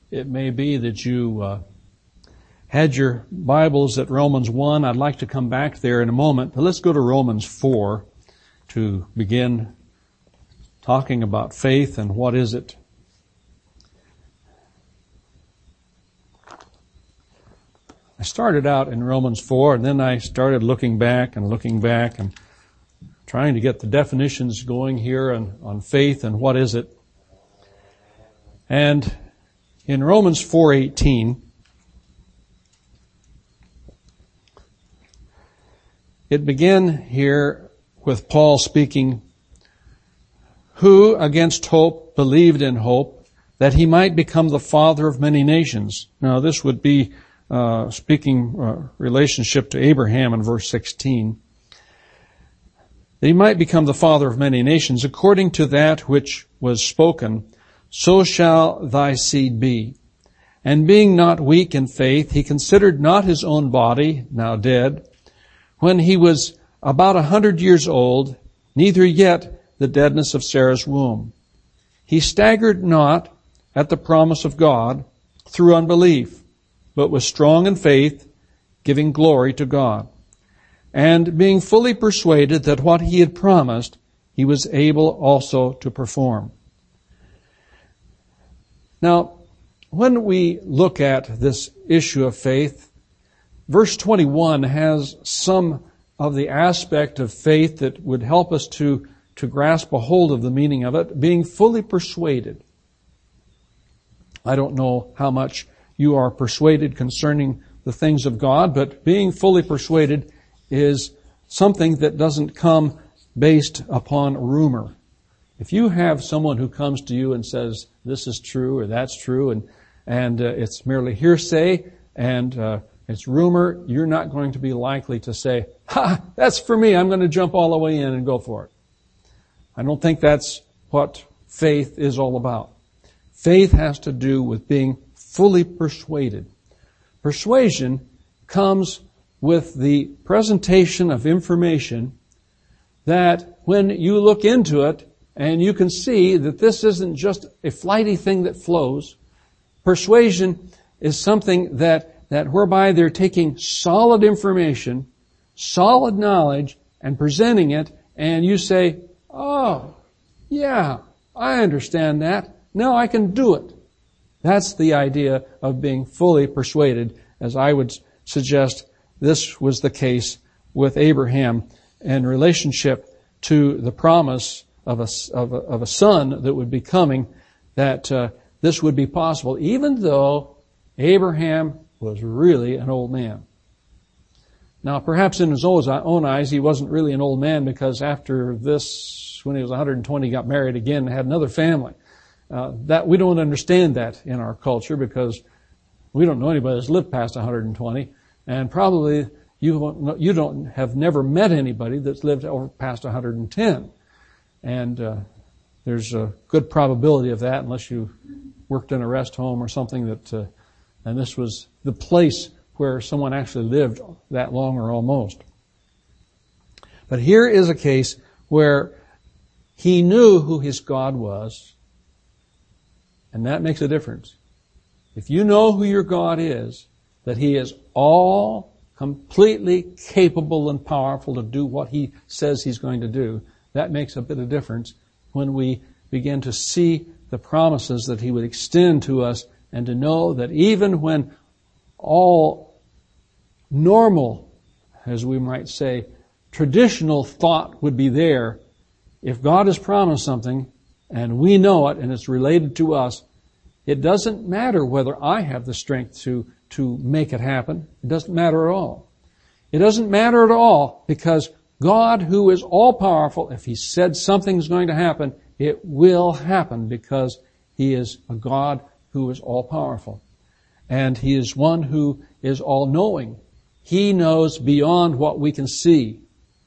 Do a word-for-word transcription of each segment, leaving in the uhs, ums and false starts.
it may be that you uh, had your Bibles at Romans one. I'd like to come back there in a moment, but let's go to Romans four to begin talking about faith and what is it. I started out in Romans four, and then I started looking back and looking back and trying to get the definitions going here on, on faith and what is it. And in Romans four eighteen, it began here with Paul speaking, who against hope believed in hope, that he might become the father of many nations. Now this would be uh, speaking uh, relationship to Abraham in verse sixteen. That he might become the father of many nations, according to that which was spoken, so shall thy seed be. And being not weak in faith, he considered not his own body, now dead, when he was about a hundred years old, neither yet the deadness of Sarah's womb. He staggered not at the promise of God through unbelief, but was strong in faith, giving glory to God. And being fully persuaded that what he had promised, he was able also to perform. Now, when we look at this issue of faith, verse twenty-one has some of the aspect of faith that would help us to, to grasp a hold of the meaning of it, being fully persuaded. I don't know how much you are persuaded concerning the things of God, but being fully persuaded is something that doesn't come based upon rumor. If you have someone who comes to you and says, this is true or that's true, and, and uh, it's merely hearsay and uh, it's rumor, you're not going to be likely to say, ha, that's for me, I'm going to jump all the way in and go for it. I don't think that's what faith is all about. Faith has to do with being fully persuaded. Persuasion comes with the presentation of information that when you look into it and you can see that this isn't just a flighty thing that flows. Persuasion is something that, that whereby they're taking solid information, solid knowledge, and presenting it, and you say, oh, yeah, I understand that. Now I can do it. That's the idea of being fully persuaded, as I would suggest this was the case with Abraham in relationship to the promise of a, of a, of a son that would be coming, that uh, this would be possible, even though Abraham was really an old man. Now, perhaps in his own eyes, he wasn't really an old man, because after this, when he was one hundred twenty, he got married again and had another family. Uh, that we don't understand that in our culture, because we don't know anybody that's lived past one hundred twenty. And probably you you don't have never met anybody that's lived over past one hundred ten. And uh, there's a good probability of that, unless you worked in a rest home or something that, uh, and this was the place where someone actually lived that long or almost. But here is a case where he knew who his God was, and that makes a difference. If you know who your God is, that He is all completely capable and powerful to do what He says He's going to do, that makes a bit of difference when we begin to see the promises that He would extend to us, and to know that even when all normal, as we might say, traditional thought would be there, if God has promised something and we know it and it's related to us, it doesn't matter whether I have the strength to, to make it happen. It doesn't matter at all. It doesn't matter at all, because God, who is all-powerful, if He said something's going to happen, it will happen, because He is a God who is all-powerful. And He is one who is all-knowing. He knows beyond what we can see.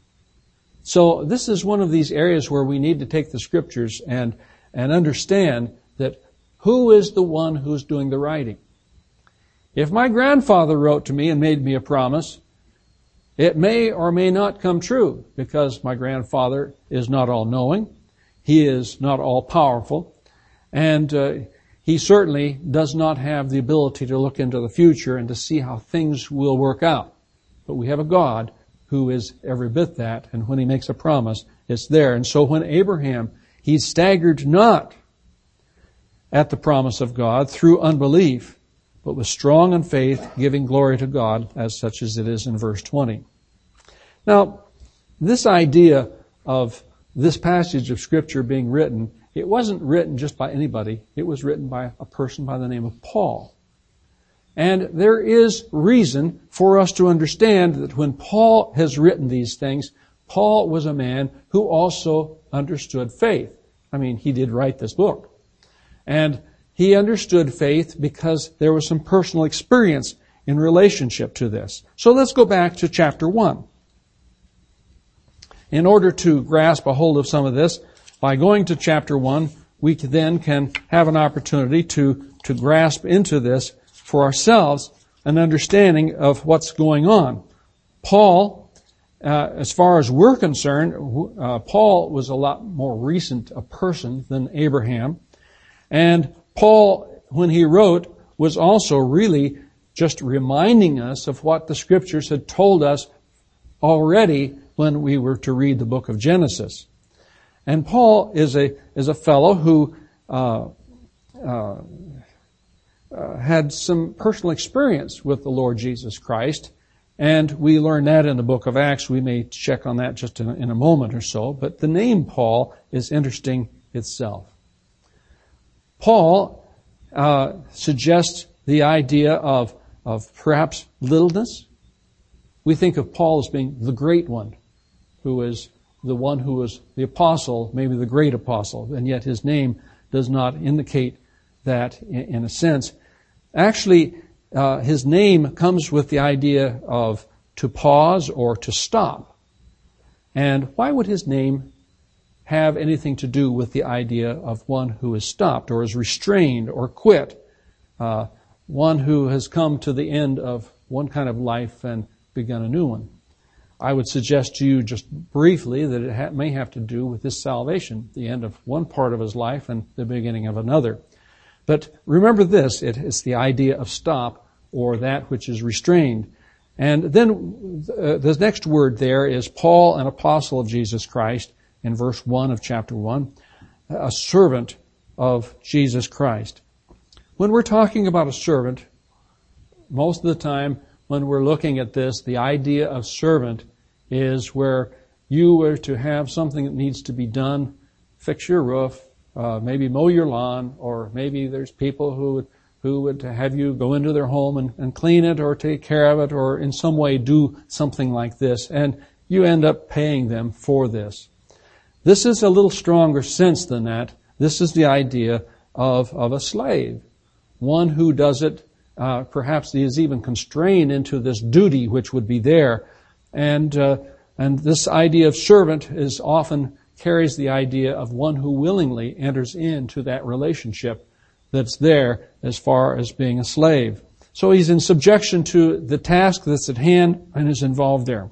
So this is one of these areas where we need to take the Scriptures and, and understand that who is the one who's doing the writing. If my grandfather wrote to me and made me a promise, it may or may not come true, because my grandfather is not all-knowing. He is not all-powerful. And uh, he certainly does not have the ability to look into the future and to see how things will work out. But we have a God who is every bit that, and when he makes a promise, it's there. And so when Abraham, he staggered not at the promise of God through unbelief, but was strong in faith, giving glory to God, as such as it is in verse twenty. Now, this idea of this passage of Scripture being written, it wasn't written just by anybody. It was written by a person by the name of Paul. And there is reason for us to understand that when Paul has written these things, Paul was a man who also understood faith. I mean, he did write this book. And he understood faith because there was some personal experience in relationship to this. So let's go back to chapter one. In order to grasp a hold of some of this, by going to chapter one, we then can have an opportunity to, to grasp into this for ourselves an understanding of what's going on. Paul, uh, as far as we're concerned, uh, Paul was a lot more recent a person than Abraham. And Paul, when he wrote, was also really just reminding us of what the Scriptures had told us already when we were to read the book of Genesis. And Paul is a is a fellow who uh, uh, uh, had some personal experience with the Lord Jesus Christ, and we learn that in the book of Acts. We may check on that just in a, in a moment or so. But the name Paul is interesting itself. Paul uh, suggests the idea of of perhaps littleness. We think of Paul as being the great one, who is the one who was the apostle, maybe the great apostle, and yet his name does not indicate that in a sense. Actually, uh, his name comes with the idea of to pause or to stop. And why would his name have anything to do with the idea of one who is stopped or is restrained or quit, uh, one who has come to the end of one kind of life and begun a new one? I would suggest to you just briefly that it ha- may have to do with his salvation, the end of one part of his life and the beginning of another. But remember this, it is the idea of stop or that which is restrained. And then uh, the next word there is Paul, an apostle of Jesus Christ, in verse one of chapter one, a servant of Jesus Christ. When we're talking about a servant, most of the time when we're looking at this, the idea of servant is where you were to have something that needs to be done, fix your roof, uh, maybe mow your lawn, or maybe there's people who would, who would have you go into their home and, and clean it or take care of it or in some way do something like this, and you end up paying them for this. This is a little stronger sense than that. This is the idea of, of a slave, one who does it, uh, perhaps he is even constrained into this duty which would be there. And uh, and this idea of servant is often carries the idea of one who willingly enters into that relationship that's there as far as being a slave. So he's in subjection to the task that's at hand and is involved there.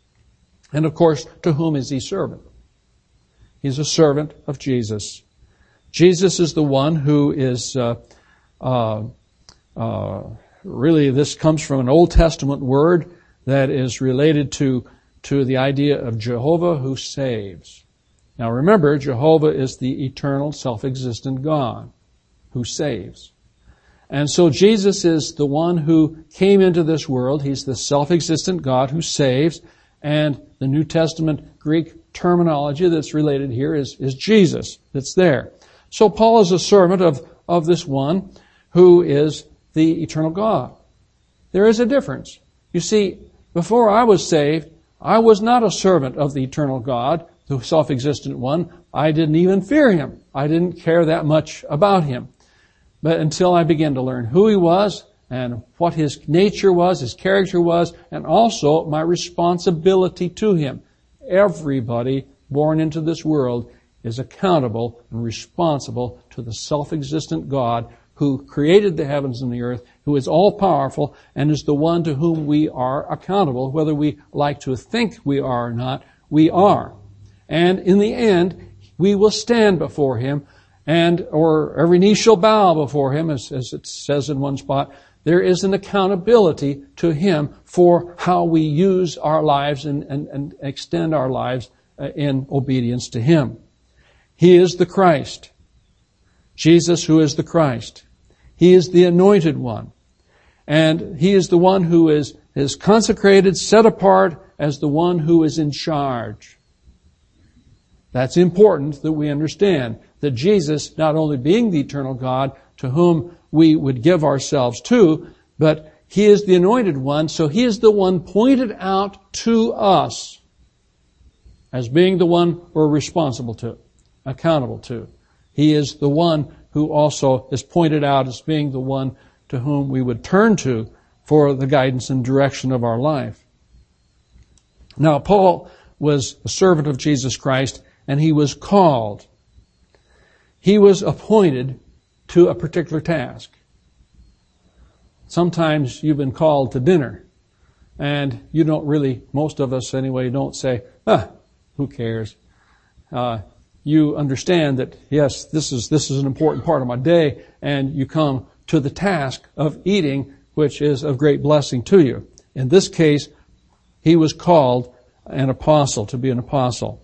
And of course, to whom is he servant? He's a servant of Jesus. Jesus is the one who is uh, uh, uh, really, this comes from an Old Testament word that is related to, to the idea of Jehovah who saves. Now remember, Jehovah is the eternal, self-existent God who saves. And so Jesus is the one who came into this world. He's the self-existent God who saves. And the New Testament Greek terminology that's related here is, is Jesus that's there. So Paul is a servant of, of this one who is the eternal God. There is a difference. You see, before I was saved, I was not a servant of the eternal God, the self-existent one. I didn't even fear him. I didn't care that much about him. But until I began to learn who he was and what his nature was, his character was, and also my responsibility to him. Everybody born into this world is accountable and responsible to the self-existent God who created the heavens and the earth, who is all-powerful, and is the one to whom we are accountable. Whether we like to think we are or not, we are. And in the end, we will stand before him, and, or every knee shall bow before him, as, as it says in one spot. There is an accountability to him for how we use our lives and, and, and extend our lives in obedience to him. He is the Christ. Jesus, who is the Christ. He is the anointed one. And he is the one who is, is consecrated, set apart as the one who is in charge. That's important that we understand that Jesus, not only being the eternal God to whom we would give ourselves to, but he is the anointed one, so he is the one pointed out to us as being the one we're responsible to, accountable to. He is the one who also is pointed out as being the one to whom we would turn to for the guidance and direction of our life. Now, Paul was a servant of Jesus Christ, and he was called. He was appointed to a particular task. Sometimes you've been called to dinner, and you don't really, most of us anyway, don't say, ah, who cares? Uh, you understand that, yes, this is, this is an important part of my day, and you come to the task of eating, which is of great blessing to you. In this case, he was called an apostle, to be an apostle.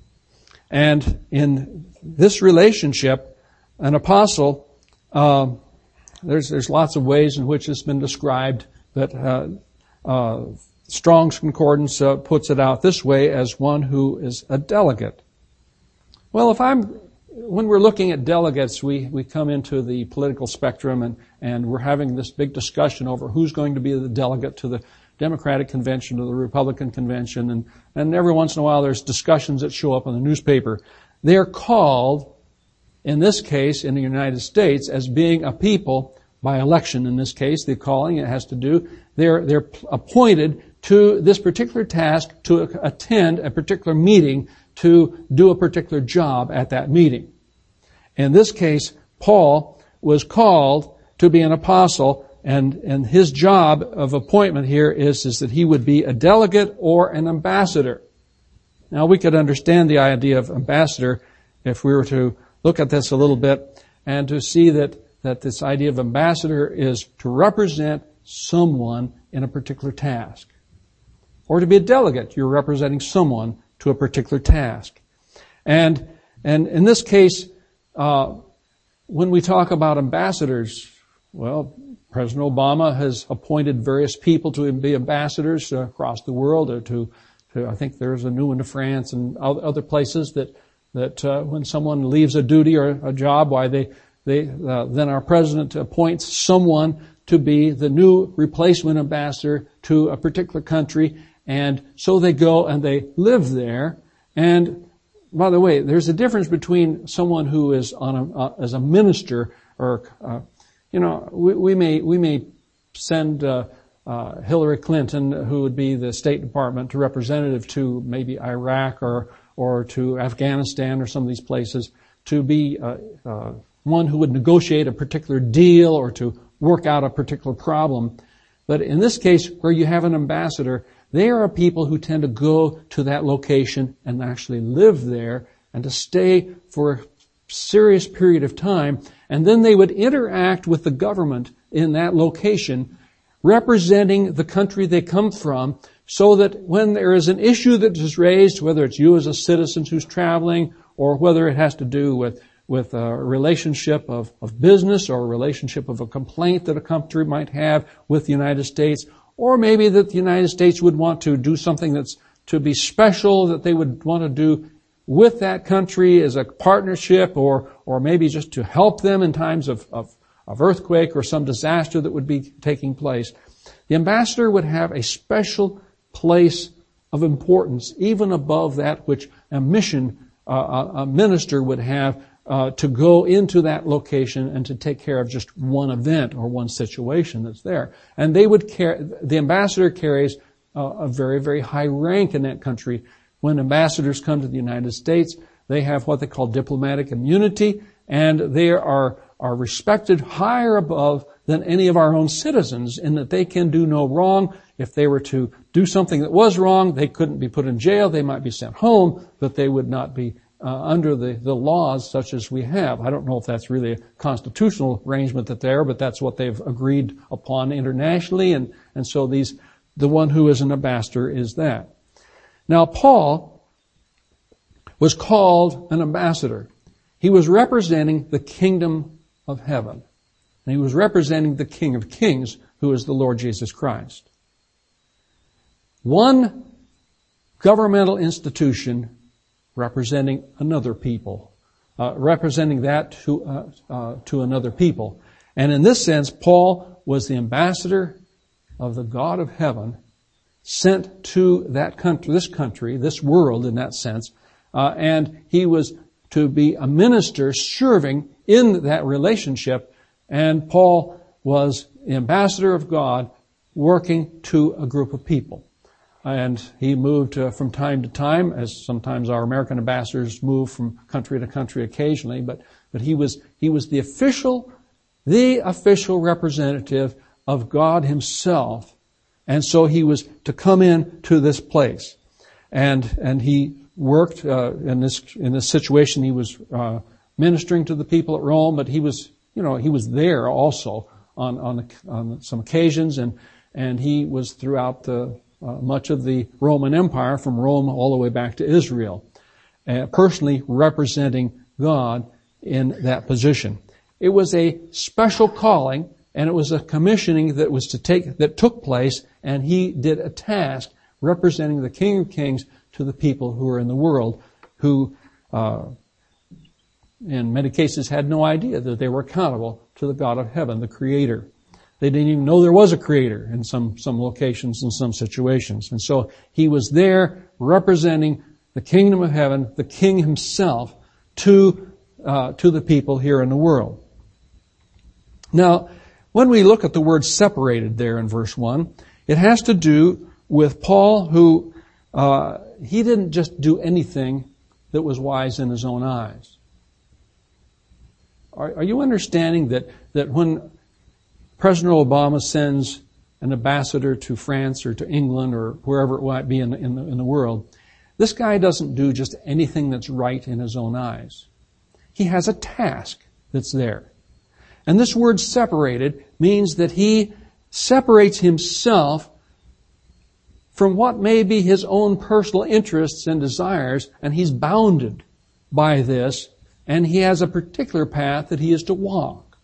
And in this relationship, an apostle, uh, there's there's lots of ways in which it's been described, but uh, uh, Strong's Concordance uh, puts it out this way as one who is a delegate. Well, if I'm, when we're looking at delegates, we, we come into the political spectrum and, and we're having this big discussion over who's going to be the delegate to the Democratic convention or the Republican convention, and, and every once in a while there's discussions that show up in the newspaper. They're called, in this case, in the United States, as being a people by election. In this case, the calling, it has to do, they're, they're appointed to this particular task, to attend a particular meeting, to do a particular job at that meeting. In this case, Paul was called to be an apostle, and, and his job of appointment here is, is that he would be a delegate or an ambassador. Now, we could understand the idea of ambassador if we were to look at this a little bit and to see that, that this idea of ambassador is to represent someone in a particular task. Or to be a delegate, you're representing someone to a particular task. And, and in this case, uh, when we talk about ambassadors, well, President Obama has appointed various people to be ambassadors uh, across the world, or to, to, I think there's a new one to France and other places that, that uh, when someone leaves a duty or a job, why they, they, uh, then our president appoints someone to be the new replacement ambassador to a particular country, and so they go and they live there. And by the way, there's a difference between someone who is on a, uh, as a minister or, uh, you know, we, we may, we may send, uh, uh, Hillary Clinton, who would be the State Department representative to maybe Iraq or, or to Afghanistan or some of these places, to be, uh, uh, one who would negotiate a particular deal or to work out a particular problem. But in this case, where you have an ambassador, they are people who tend to go to that location and actually live there and to stay for a serious period of time. And then they would interact with the government in that location, representing the country they come from, so that when there is an issue that is raised, whether it's you as a citizen who's traveling, or whether it has to do with with a relationship of, of business, or a relationship of a complaint that a country might have with the United States, or maybe that the United States would want to do something that's to be special, that they would want to do with that country as a partnership, or or maybe just to help them in times of, of, of earthquake or some disaster that would be taking place. The ambassador would have a special place of importance, even above that which a mission, uh, a minister would have Uh, to go into that location and to take care of just one event or one situation that's there. And they would care, the ambassador carries uh, a very, very high rank in that country. When ambassadors come to the United States, they have what they call diplomatic immunity, and they are, are respected higher above than any of our own citizens, in that they can do no wrong. If they were to do something that was wrong, they couldn't be put in jail, they might be sent home, but they would not be uh, under the, the laws such as we have. I don't know if that's really a constitutional arrangement that there, but that's what they've agreed upon internationally, and, and so these, the one who is an ambassador is that. Now, Paul was called an ambassador. He was representing the kingdom of heaven. And he was representing the King of Kings, who is the Lord Jesus Christ. One governmental institution representing another people, uh, representing that to, uh, uh, to another people. And in this sense, Paul was the ambassador of the God of heaven sent to that country, this country, this world in that sense, uh, and he was to be a minister serving in that relationship, and Paul was the ambassador of God working to a group of people. And he moved uh, from time to time, as sometimes our American ambassadors move from country to country occasionally, but, but he was, he was the official, the official representative of God himself. And so he was to come in to this place. And, and he worked, uh, in this, in this situation. He was, uh, ministering to the people at Rome, but he was, you know, he was there also on, on, on some occasions, and, and he was throughout the, uh, much of the Roman Empire, from Rome all the way back to Israel, uh, personally representing God in that position. It was a special calling, and it was a commissioning that was to take, that took place, and he did a task representing the King of Kings to the people who are in the world, who, uh, in many cases had no idea that they were accountable to the God of heaven, the Creator. They didn't even know there was a Creator in some, some locations, in some situations. And so he was there representing the kingdom of heaven, the King himself, to, uh, to the people here in the world. Now, when we look at the word separated there in verse one, it has to do with Paul, who, uh, he didn't just do anything that was wise in his own eyes. Are, are you understanding that, that when President Obama sends an ambassador to France or to England or wherever it might be in the, in the, in the world, this guy doesn't do just anything that's right in his own eyes. He has a task that's there. And this word separated means that he separates himself from what may be his own personal interests and desires, and he's bounded by this, and he has a particular path that he is to walk.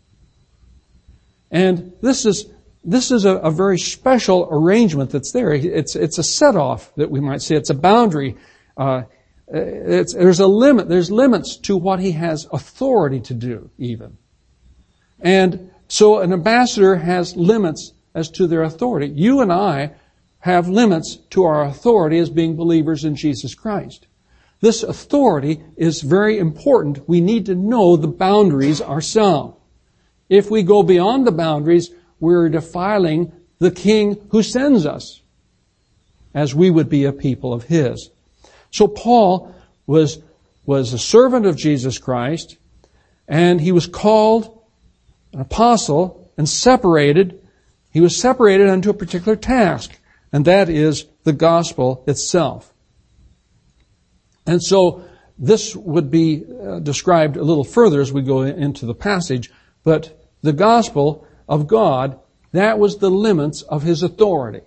And this is this is a, a very special arrangement that's there. It's it's a set-off that we might say. It's a boundary. Uh, it's, there's a limit. There's limits to what he has authority to do, even. And so an ambassador has limits as to their authority. You and I have limits to our authority as being believers in Jesus Christ. This authority is very important. We need to know the boundaries ourselves. If we go beyond the boundaries, we're defiling the King who sends us, as we would be a people of His. So Paul was, was a servant of Jesus Christ, and he was called an apostle and separated. He was separated unto a particular task, and that is the gospel itself. And so this would be uh, described a little further as we go into the passage, but the gospel of God, that was the limits of His authority.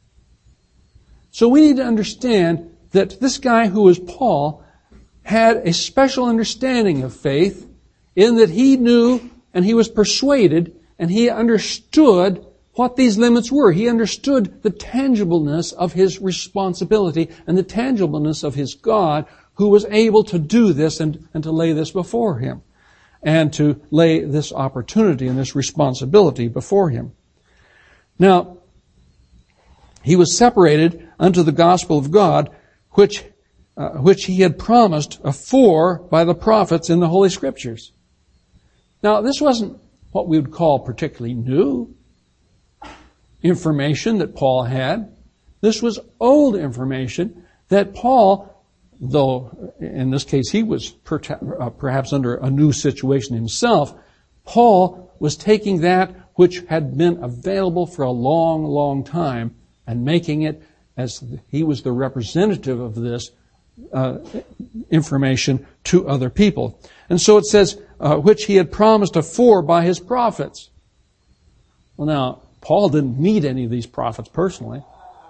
So we need to understand that this guy who was Paul had a special understanding of faith, in that he knew and he was persuaded and he understood what these limits were. He understood the tangibleness of his responsibility and the tangibleness of his God, who was able to do this and, and to lay this before him, and to lay this opportunity and this responsibility before him. Now, he was separated unto the gospel of God, which uh, which he had promised afore by the prophets in the Holy Scriptures. Now, this wasn't what we would call particularly new information that Paul had. This was old information that Paul, though in this case he was perhaps under a new situation himself, Paul was taking that which had been available for a long, long time and making it, as he was the representative of this, uh, information to other people. And so it says, uh, which he had promised afore by his prophets. Well, now, Paul didn't meet any of these prophets personally.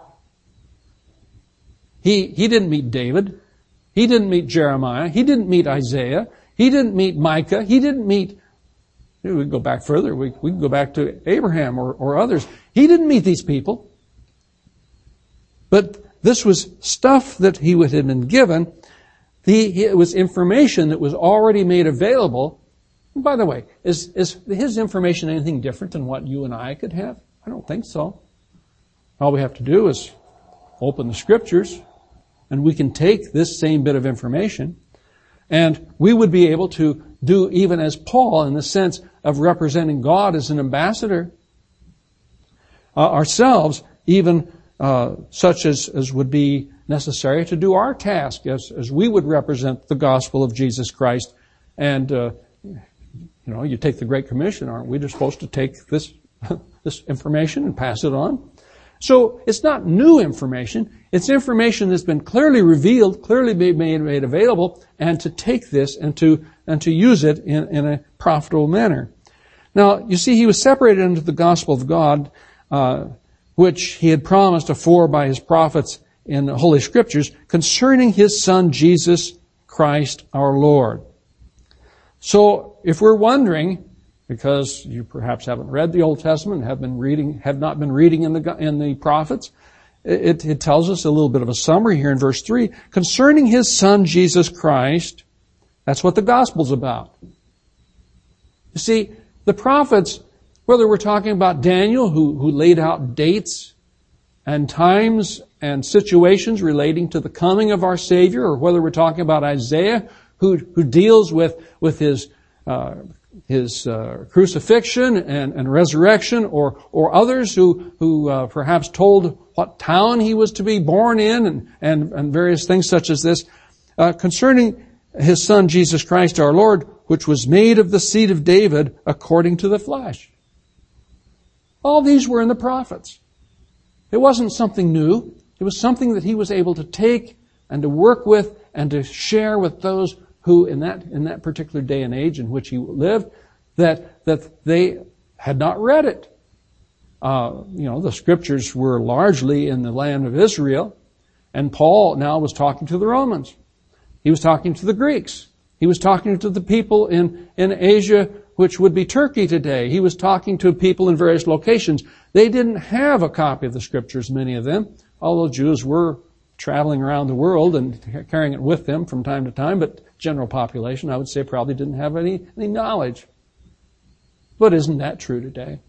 He, he didn't meet David. He didn't meet Jeremiah. He didn't meet Isaiah. He didn't meet Micah. He didn't meet, we can go back further. We, we can go back to Abraham or, or others. He didn't meet these people. But this was stuff that he had been given. The, it was information that was already made available. And by the way, is, is his information anything different than what you and I could have? I don't think so. All we have to do is open the Scriptures, and we can take this same bit of information, and we would be able to do even as Paul in the sense of representing God as an ambassador. Uh, ourselves, even uh, such as, as would be necessary to do our task as, as we would represent the gospel of Jesus Christ. And, uh, you know, you take the Great Commission, aren't we just supposed to take this, this information and pass it on? So it's not new information. It's information that's been clearly revealed, clearly made, made available, and to take this and to and to use it in, in a profitable manner. Now, you see, he was separated into the gospel of God, uh, which he had promised afore by his prophets in the Holy Scriptures concerning his Son, Jesus Christ our Lord. So, if we're wondering, because you perhaps haven't read the Old Testament, have been reading, have not been reading in the in the prophets, it, it tells us a little bit of a summary here in verse three concerning his Son Jesus Christ. That's what the gospel's about. You see, the prophets, whether we're talking about Daniel, who who laid out dates and times and situations relating to the coming of our Savior, or whether we're talking about Isaiah, who who deals with with his uh, his uh, crucifixion and, and resurrection, or or others who who uh, perhaps told what town he was to be born in, and and, and various things such as this, uh, concerning his Son Jesus Christ our Lord, which was made of the seed of David according to the flesh. All these were in the prophets. It wasn't something new. It was something that he was able to take and to work with and to share with those who in that in that particular day and age in which he lived, that that they had not read it. Uh, you know, the Scriptures were largely in the land of Israel, and Paul now was talking to the Romans. He was talking to the Greeks. He was talking to the people in, in Asia, which would be Turkey today. He was talking to people in various locations. They didn't have a copy of the Scriptures, many of them, although Jews were traveling around the world and carrying it with them from time to time, but general population, I would say, probably didn't have any, any knowledge. But isn't that true today?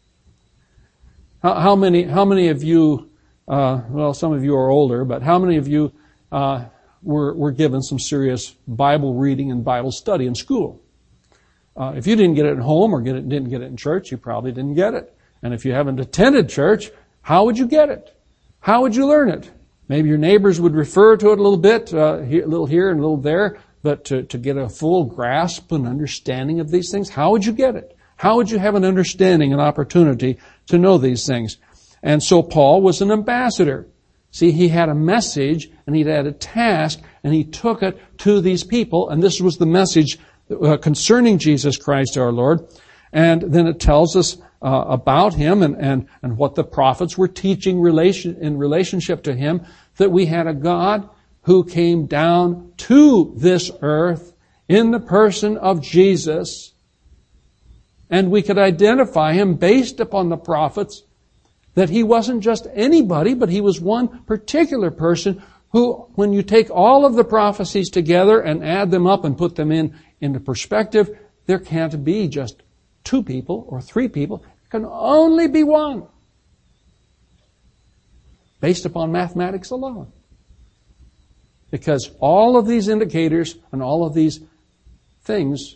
How, how many how many of you, uh, well, some of you are older, but how many of you uh, were, were given some serious Bible reading and Bible study in school? Uh, if you didn't get it at home or get it, didn't get it in church, you probably didn't get it. And if you haven't attended church, how would you get it? How would you learn it? Maybe your neighbors would refer to it a little bit, uh, here, a little here and a little there, but to, to get a full grasp and understanding of these things, how would you get it? How would you have an understanding, an opportunity to know these things? And so Paul was an ambassador. See, he had a message and he had a task and he took it to these people, and this was the message uh, concerning Jesus Christ our Lord. And then it tells us uh, about him and, and, and what the prophets were teaching relation, in relationship to him, that we had a God who came down to this earth in the person of Jesus, and we could identify him based upon the prophets, that he wasn't just anybody, but he was one particular person who, when you take all of the prophecies together and add them up and put them in into perspective, there can't be just two people or three people. It can only be one, based upon mathematics alone. Because all of these indicators and all of these things,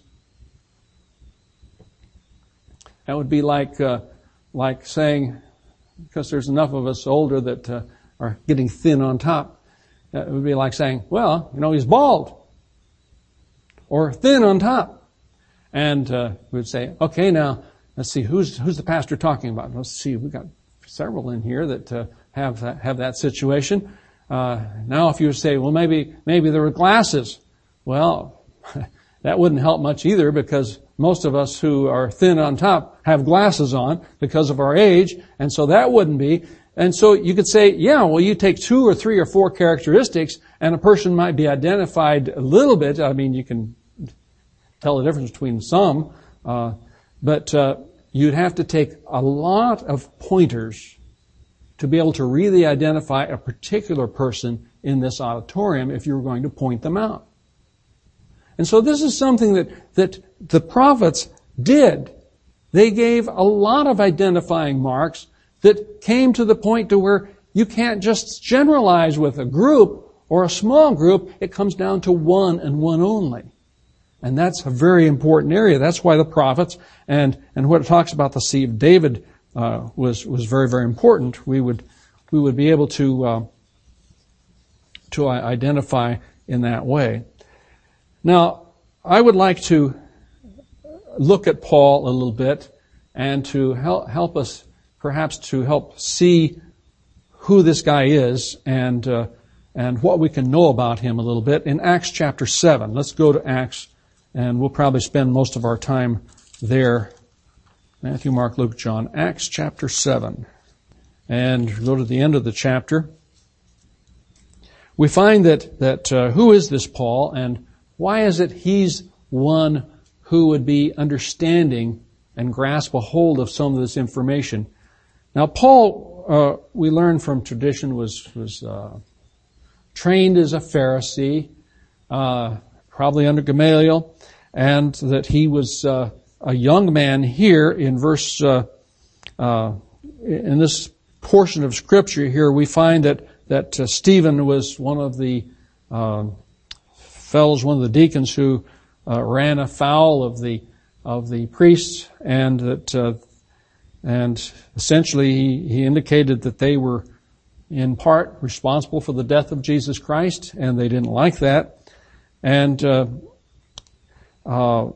that would be like uh, like saying, because there's enough of us older that uh, are getting thin on top, uh, it would be like saying, well, you know, he's bald or thin on top. And uh, we'd say, okay, now let's see, who's who's the pastor talking about? Let's see, we've got several in here that uh, have that, have that situation. Uh, now if you say, well, maybe, maybe there were glasses. Well, that wouldn't help much either, because most of us who are thin on top have glasses on because of our age, and so that wouldn't be. And so you could say, yeah, well, you take two or three or four characteristics, and a person might be identified a little bit. I mean, you can tell the difference between some, uh, but uh, you'd have to take a lot of pointers to be able to really identify a particular person in this auditorium if you were going to point them out. And so this is something that, that the prophets did. They gave a lot of identifying marks that came to the point to where you can't just generalize with a group or a small group. It comes down to one and one only. And that's a very important area. That's why the prophets and, and what it talks about the seed of David uh, was, was very, very important. We would, we would be able to, uh, to identify in that way. Now, I would like to look at Paul a little bit and to help, help us, perhaps to help see who this guy is and, uh, and what we can know about him a little bit in Acts chapter seven. Let's go to Acts, and we'll probably spend most of our time there. Matthew, Mark, Luke, John. Acts chapter seven. And go to the end of the chapter. We find that, that uh, who is this Paul, and why is it he's one who would be understanding and grasp a hold of some of this information? Now, Paul, uh, we learn from tradition, was was uh, trained as a Pharisee, uh, probably under Gamaliel, and that he was uh, a young man here in verse, uh, uh, in this portion of Scripture here, we find that, that uh, Stephen was one of the uh, fellows, one of the deacons who uh, ran afoul of the of the priests, and that uh, and essentially he, he indicated that they were in part responsible for the death of Jesus Christ, and they didn't like that. And uh, uh,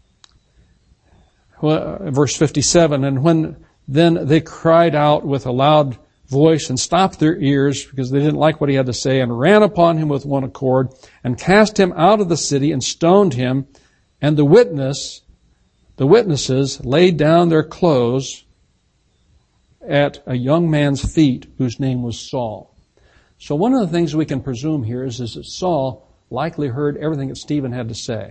verse fifty-seven, and when then they cried out with a loud voice and stopped their ears because they didn't like what he had to say, and ran upon him with one accord and cast him out of the city and stoned him. And the witness, the witnesses laid down their clothes at a young man's feet whose name was Saul. So one of the things we can presume here is, is that Saul likely heard everything that Stephen had to say.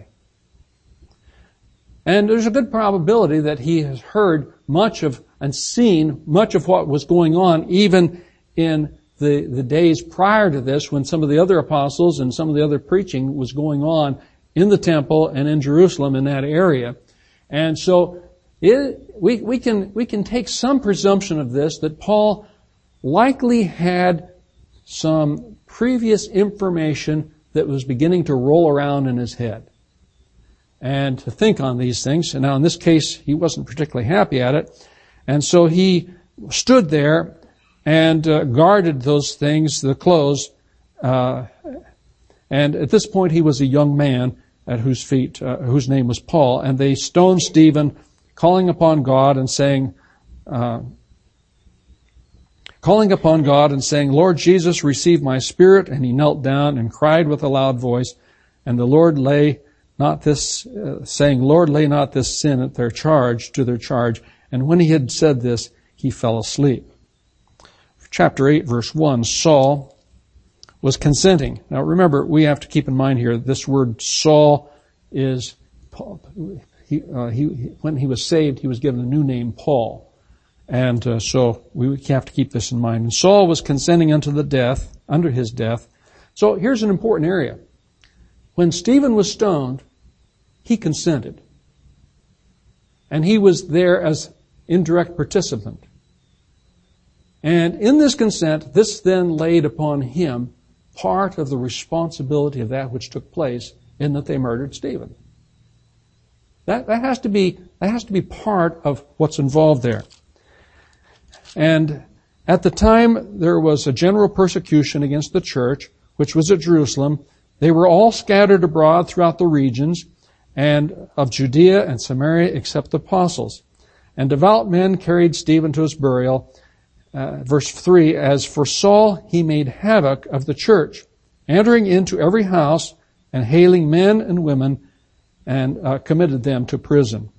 And there's a good probability that he has heard much of and seen much of what was going on even in the, the days prior to this, when some of the other apostles and some of the other preaching was going on in the temple and in Jerusalem in that area. And so it, we, we can, we can take some presumption of this, that Paul likely had some previous information that was beginning to roll around in his head and to think on these things. And now in this case, he wasn't particularly happy at it. And so he stood there and uh, guarded those things, the clothes. Uh, and at this point, he was a young man at whose feet, uh, whose name was Paul. And they stoned Stephen, calling upon God and saying, uh, calling upon God and saying, Lord Jesus, receive my spirit. And he knelt down and cried with a loud voice. And the Lord lay not this, uh, saying, Lord, lay not this sin at their charge, to their charge. And when he had said this, he fell asleep. Chapter eight, verse one, Saul was consenting. Now remember, we have to keep in mind here, this word Saul is, he, uh, he, when he was saved, he was given a new name, Paul. And uh, so we have to keep this in mind. And Saul was consenting unto the death, under his death. So here's an important area. When Stephen was stoned, he consented. And he was there as indirect participant. And in this consent, this then laid upon him part of the responsibility of that which took place in that they murdered Stephen. That, that has to be, that has to be part of what's involved there. And at the time, there was a general persecution against the church, which was at Jerusalem. They were all scattered abroad throughout the regions and of Judea and Samaria except the apostles. And devout men carried Stephen to his burial, uh, verse three, as for Saul, he made havoc of the church, entering into every house and hailing men and women, and uh, committed them to prison.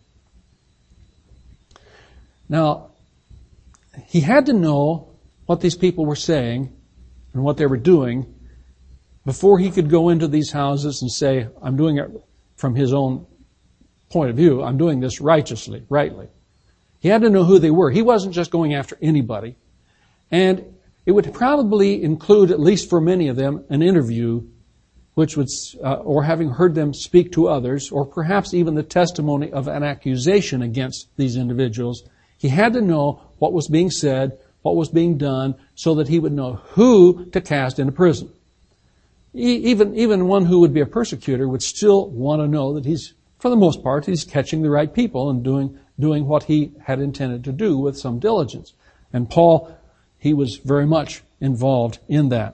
Now, he had to know what these people were saying and what they were doing before he could go into these houses and say, I'm doing it from his own point of view. I'm doing this righteously, rightly. He had to know who they were. He wasn't just going after anybody. And it would probably include, at least for many of them, an interview, which would, uh, or having heard them speak to others, or perhaps even the testimony of an accusation against these individuals. He had to know what was being said, what was being done, so that he would know who to cast into prison. Even, even one who would be a persecutor would still want to know that he's, for the most part, he's catching the right people and doing, doing what he had intended to do with some diligence. And Paul, he was very much involved in that.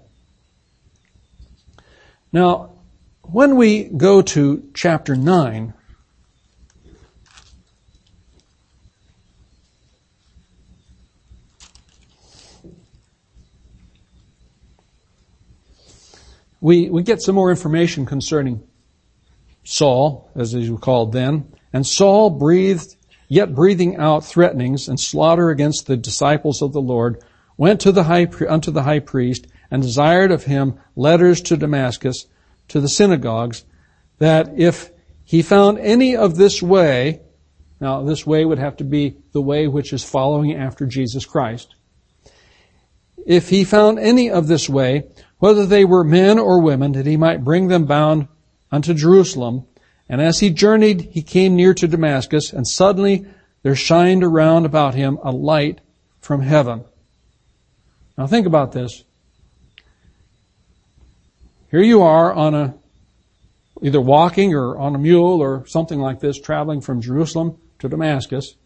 Now, when we go to chapter nine, we, we get some more information concerning Saul, as he was called then. And Saul breathed, yet breathing out threatenings and slaughter against the disciples of the Lord, went to the high, unto the high priest, and desired of him letters to Damascus, to the synagogues, that if he found any of this way, now this way would have to be the way which is following after Jesus Christ. If he found any of this way, whether they were men or women, that he might bring them bound unto Jerusalem. And as he journeyed, he came near to Damascus, and suddenly there shined around about him a light from heaven. Now think about this. Here you are on a, either walking or on a mule or something like this, traveling from Jerusalem to Damascus.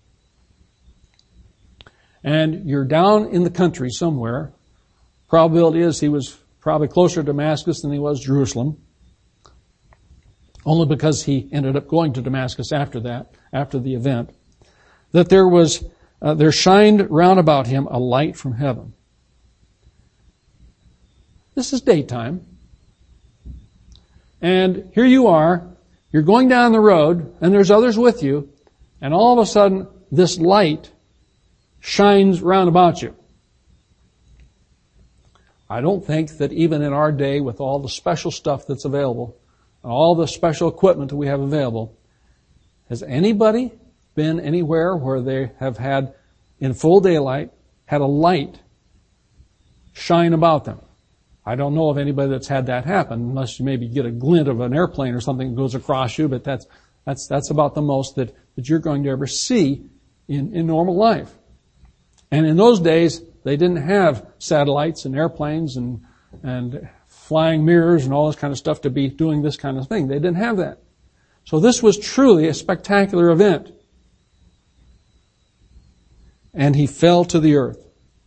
And you're down in the country somewhere. Probability is he was probably closer to Damascus than he was Jerusalem. Only because he ended up going to Damascus after that, after the event. That there was, uh, there shined round about him a light from heaven. This is daytime. And here you are, you're going down the road, and there's others with you, and all of a sudden, this light shines round about you. I don't think that even in our day, with all the special stuff that's available, and all the special equipment that we have available, has anybody been anywhere where they have had, in full daylight, had a light shine about them? I don't know of anybody that's had that happen, unless you maybe get a glint of an airplane or something that goes across you, but that's, that's, that's about the most that, that you're going to ever see in, in normal life. And in those days, they didn't have satellites and airplanes and, and flying mirrors and all this kind of stuff to be doing this kind of thing. They didn't have that. So this was truly a spectacular event. And he fell to the earth,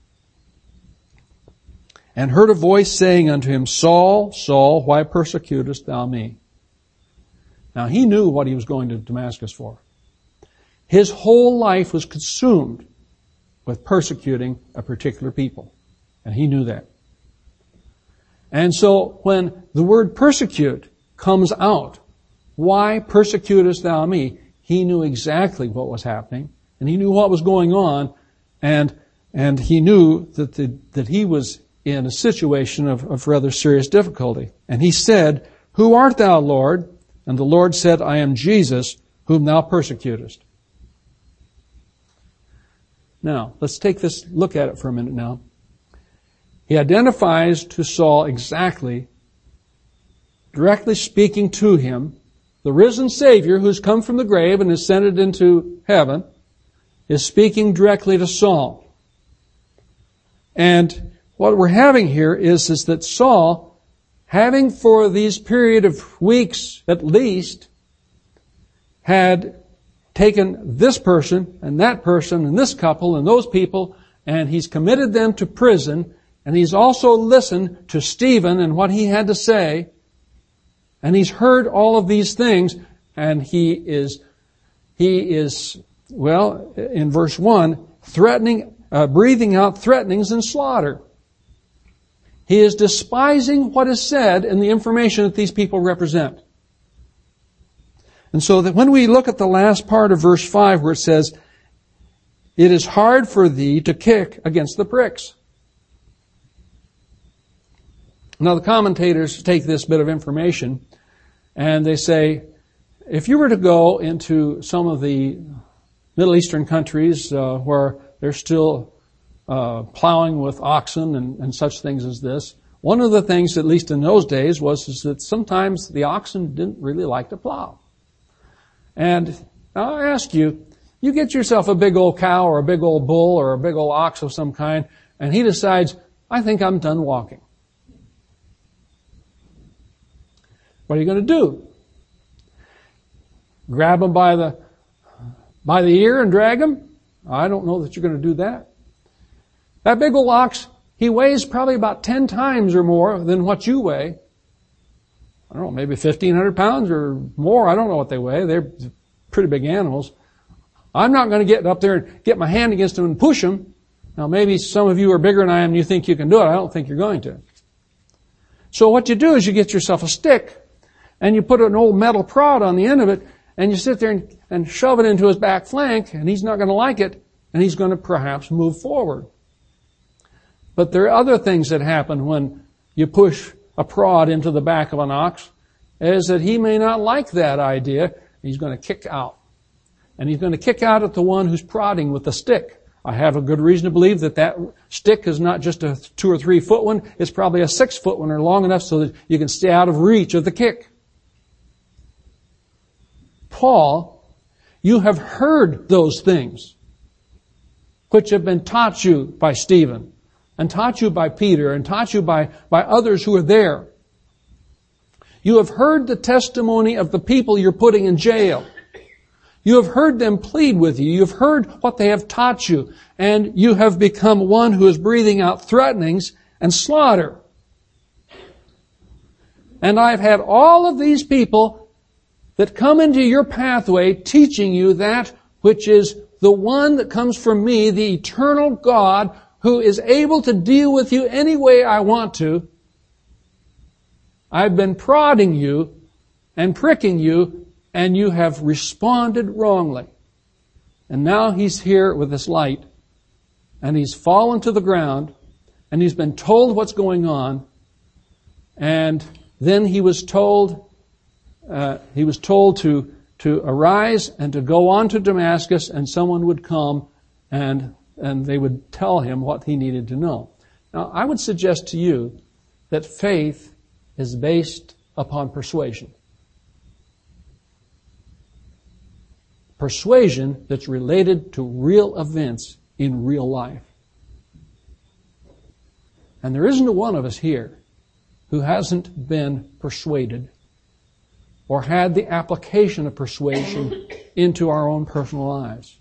and heard a voice saying unto him, Saul, Saul, why persecutest thou me? Now he knew what he was going to Damascus for. His whole life was consumed with persecuting a particular people. And he knew that. And so when the word persecute comes out, why persecutest thou me? He knew exactly what was happening, and he knew what was going on, and and he knew that the, that he was in a situation of, of rather serious difficulty. And he said, Who art thou, Lord? And the Lord said, I am Jesus, whom thou persecutest. Now, let's take this, look at it for a minute now. He identifies to Saul exactly, directly speaking to him, the risen Savior who's come from the grave and ascended into heaven, is speaking directly to Saul. And what we're having here is, is that Saul, having for these period of weeks at least, had taken this person and that person and this couple and those people, and he's committed them to prison, and he's also listened to Stephen and what he had to say, and he's heard all of these things, and he is, he is, well, in verse one, threatening uh, breathing out threatenings and slaughter. He is despising what is said and the information that these people represent. And so that when we look at the last part of verse five where it says, "It is hard for thee to kick against the pricks." Now the commentators take this bit of information and they say, if you were to go into some of the Middle Eastern countries uh, where they're still uh, plowing with oxen and, and such things as this, one of the things, at least in those days, was is that sometimes the oxen didn't really like to plow. And I'll ask you, you get yourself a big old cow or a big old bull or a big old ox of some kind, and he decides, I think I'm done walking. What are you going to do? Grab him by the, by the ear and drag him? I don't know that you're going to do that. That big old ox, he weighs probably about ten times or more than what you weigh. I don't know, maybe fifteen hundred pounds or more. I don't know what they weigh. They're pretty big animals. I'm not going to get up there and get my hand against them and push them. Now maybe some of you are bigger than I am and you think you can do it. I don't think you're going to. So what you do is you get yourself a stick and you put an old metal prod on the end of it and you sit there and, and shove it into his back flank, and he's not going to like it, and he's going to perhaps move forward. But there are other things that happen when you push a prod into the back of an ox, is that he may not like that idea. He's going to kick out. And he's going to kick out at the one who's prodding with the stick. I have a good reason to believe that that stick is not just a two or three foot one. It's probably a six foot one, or long enough so that you can stay out of reach of the kick. Paul, you have heard those things which have been taught you by Stephen and taught you by Peter and taught you by, by others who are there. You have heard the testimony of the people you're putting in jail. You have heard them plead with you. You've heard what they have taught you. And you have become one who is breathing out threatenings and slaughter. And I've had all of these people that come into your pathway teaching you that which is the one that comes from me, the eternal God, who is able to deal with you any way I want to. I've been prodding you and pricking you, and you have responded wrongly. And now he's here with this light, and he's fallen to the ground, and he's been told what's going on, and then he was told, uh, he was told to, to arise and to go on to Damascus, and someone would come and, and they would tell him what he needed to know. Now, I would suggest to you that faith is based upon persuasion. Persuasion that's related to real events in real life. And there isn't a one of us here who hasn't been persuaded or had the application of persuasion into our own personal lives.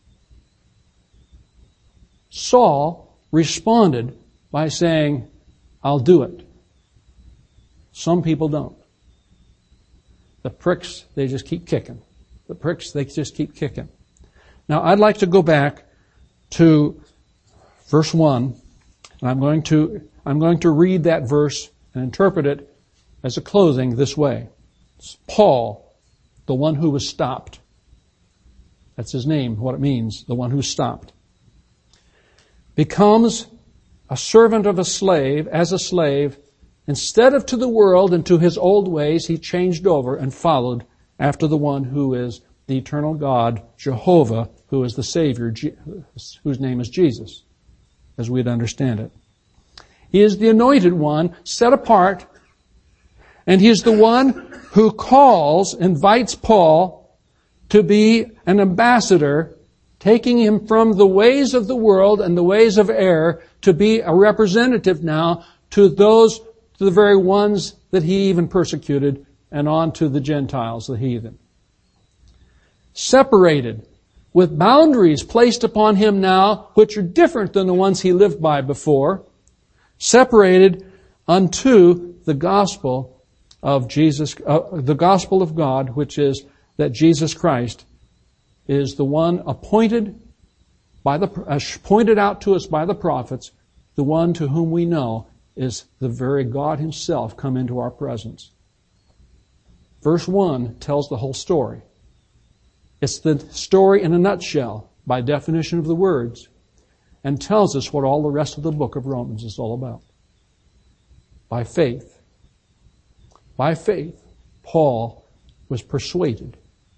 Saul responded by saying, I'll do it. Some people don't. The pricks, they just keep kicking. The pricks, they just keep kicking. Now, I'd like to go back to verse one, and I'm going to, I'm going to read that verse and interpret it as a closing this way. It's Paul, the one who was stopped. That's his name, what it means, the one who stopped. Becomes a servant of a slave, as a slave. Instead of to the world and to his old ways, he changed over and followed after the one who is the eternal God, Jehovah, who is the Savior, whose name is Jesus, as we'd understand it. He is the anointed one, set apart, and he is the one who calls, invites Paul to be an ambassador, taking him from the ways of the world and the ways of error to be a representative now to those, to the very ones that he even persecuted, and on to the Gentiles, the heathen. Separated, with boundaries placed upon him now, which are different than the ones he lived by before. Separated unto the gospel of Jesus, uh, the gospel of God, which is that Jesus Christ is the one appointed by the, as pointed out to us by the prophets, the one to whom we know is the very God himself come into our presence. Verse one tells the whole story. It's the story in a nutshell, by definition of the words, and tells us what all the rest of the book of Romans is all about. By faith. By faith, Paul was persuaded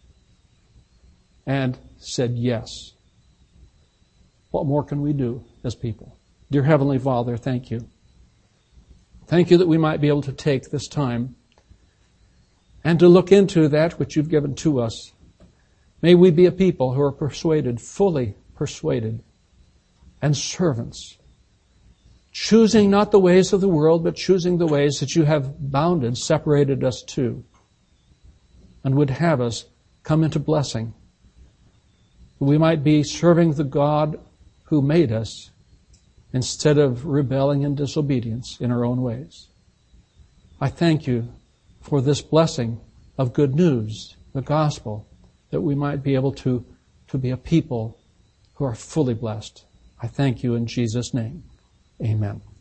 and said yes. What more can we do as people? Dear Heavenly Father, thank you. Thank you that we might be able to take this time and to look into that which you've given to us. May we be a people who are persuaded, fully persuaded, and servants, choosing not the ways of the world, but choosing the ways that you have bounded, separated us to, and would have us come into blessing. We might be serving the God who made us instead of rebelling in disobedience in our own ways. I thank you for this blessing of good news, the gospel, that we might be able to, to be a people who are fully blessed. I thank you in Jesus' name. Amen.